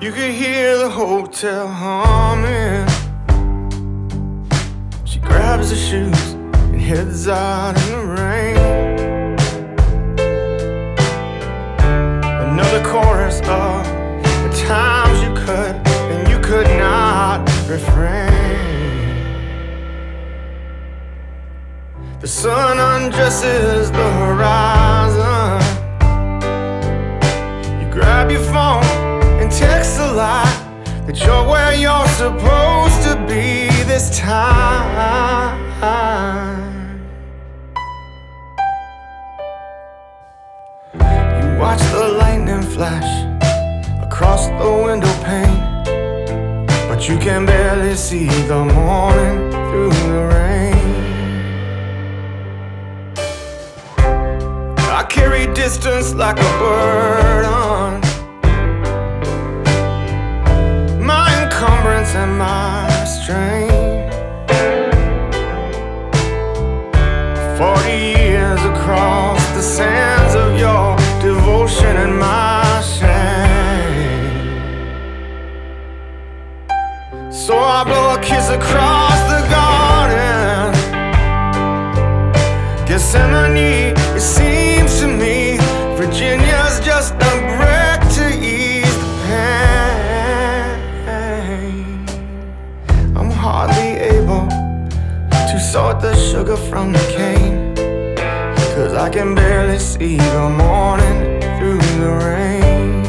You could hear the hotel humming. She grabs her shoes and heads out in the rain. Another chorus of the times you could and you could not refrain. The sun undresses the horizon. You grab your phone and text a lie that you're where you're supposed to be this time. You watch the lightning flash across the window pane, but you can barely see the morning through the rain. I carry distance like a burden, my encumbrance and my strain. 40 years across the sands of your devotion and my shame. So I blow a kiss across the garden, Gethsemane, it seems to me Virginia's just a break to ease the pain. I'm hardly able to sort the sugar from the cane, 'cause I can barely see the morning through the rain.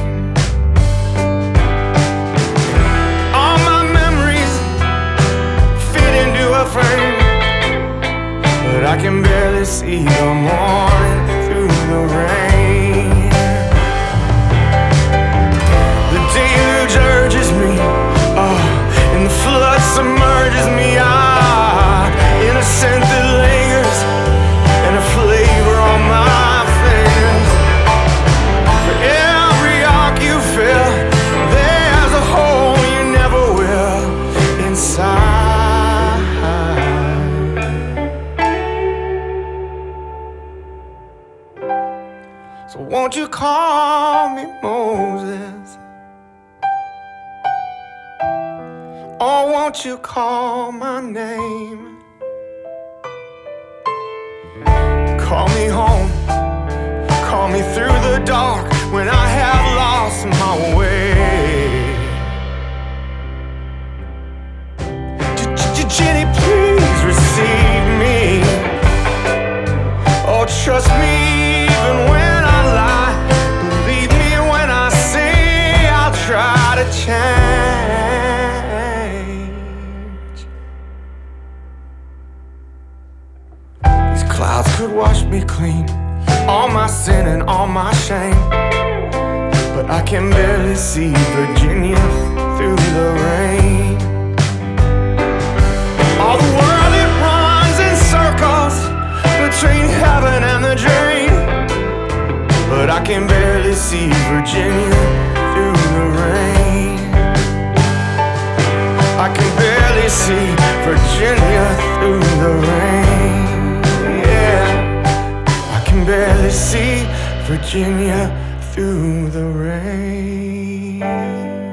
All my memories fit into a frame, but I can barely see the morning through the rain. The deluge urges me, and the flood submerges me. Innocent that lingers, and a flavor on my fingers. For every arc you fill, there's a hole you never will inside. So won't you call me Moses? Or won't you call my name? Call me home, call me through the dark when I have lost my way. Jenny, please receive me. Oh, trust me even when I lie. Believe me when I say I'll try to change. These clouds could wash me clean, all my sin and all my shame, but I can barely see Virginia through the rain. All the world, it runs in circles between heaven and the drain, but I can barely see Virginia through the rain. I can barely see Virginia through the rain. Yeah, I can barely see Virginia through the rain.